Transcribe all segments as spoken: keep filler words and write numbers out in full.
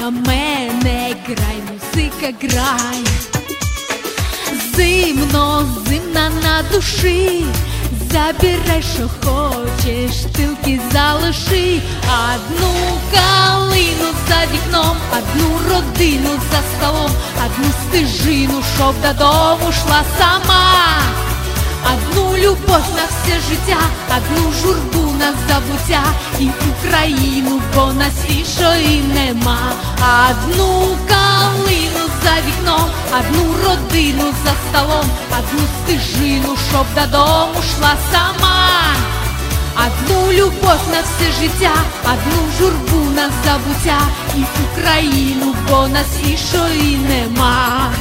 на мене, грай, музика, грай. Зимно, зимна на душі, забирай, що хочеш, тільки залиши. Одну калину за вікном, одну родину за столом, одну стежину, щоб додому йшла сама. Одну любов на все життя, одну журбу на забуття, і Україну, бо на світшої нема. Одну калину за вікном, одну родину за столом, одну стежину, щоб додому йшла сама. Одну любов на все життя, одну журбу на забуття, і Україну, бо на світшої нема.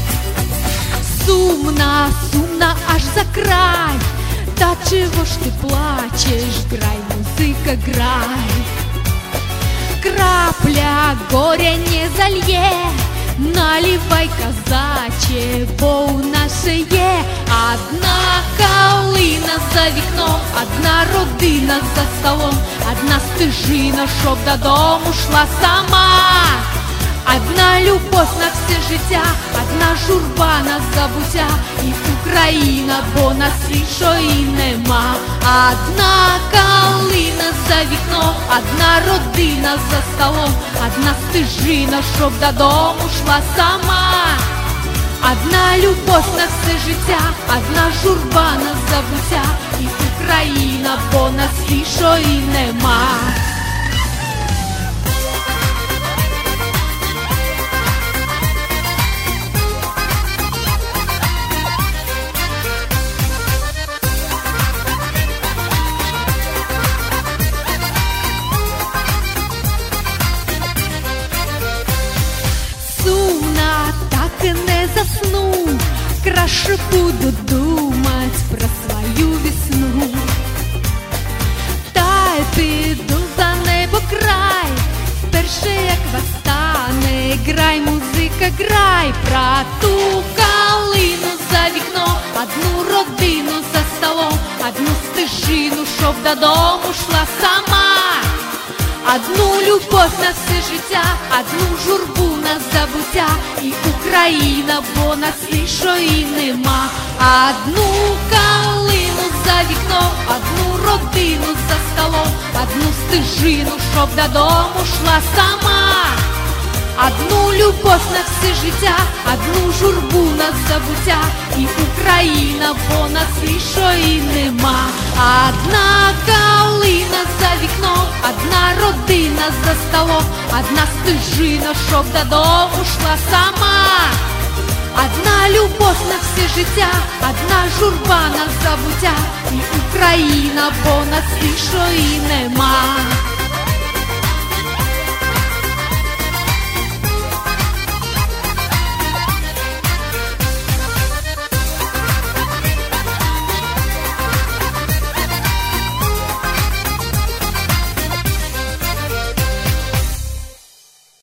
Сумна, сумна аж за край, та чого ж ти плачеш? Грай, музика, грай. Крапля горя не зальє, наливай, козаче, бо у нас ще є. Одна калина за вікном, одна родина за столом, одна стежина, щоб додому йшла сама. Одна любов на все життя, одна журба на забуття, і Україна, бо на світшої нема. Одна калина за вікном, одна родина за столом, одна стежина, щоб додому йшла сама. Одна любов на все життя, одна журба на забуття, і Україна, бо на світшої нема. Засну, краще буду думать про свою весну. Та й піду за небо край, вперше як восстане. Грай, музика, грай, про ту калину за вікном, одну родину за столом, одну стежину, щоб додому йшла сама. Одну любов на все життя, одну журбу на забуття, і Україна, бо на світшої нема. Одну калину за вікном, одну родину за столом, одну стежину, щоб додому йшла сама. Одну любов на все життя, одну журбу на забуття, і Україна, бо на світшої нема. Одна калина за вікном, одна родина за столом, одна стежина, щоб додому йшла сама. Одна любов на все життя, одна журба на забуття, і Україна, бо на світшої нема.